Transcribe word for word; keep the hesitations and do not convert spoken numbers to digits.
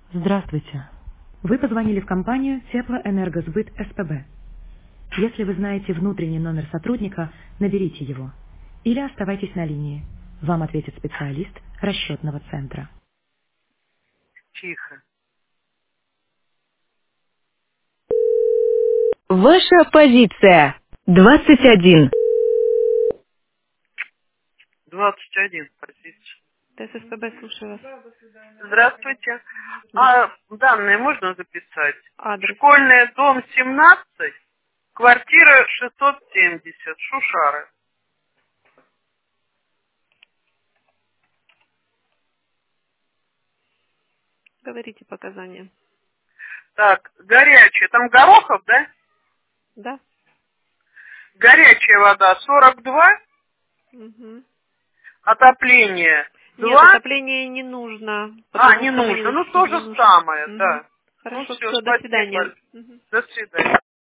Здравствуйте. Вы позвонили в компанию Теплоэнергосбыт СПБ. Если вы знаете внутренний номер сотрудника, наберите его. Или оставайтесь на линии. Вам ответит специалист расчетного центра. Тихо. Ваша позиция. двадцать один. двадцать один позиция. ТССПБ, слушаю вас. Здравствуйте. Да. А данные можно записать? Адрес. Школьный дом семнадцать, квартира шестьсот семьдесят, Шушары. Говорите показания. Так, горячая. Там Горохов, да? Да? Горячая вода сорок два, Угу. отопление Нет, два. отопление не нужно, А, потому не что вы нужно. не, Ну, то не же нужно. самое, Мгм. да. Ну, Хорошо, все, все, до свидания. спасибо. Мгм. До свидания.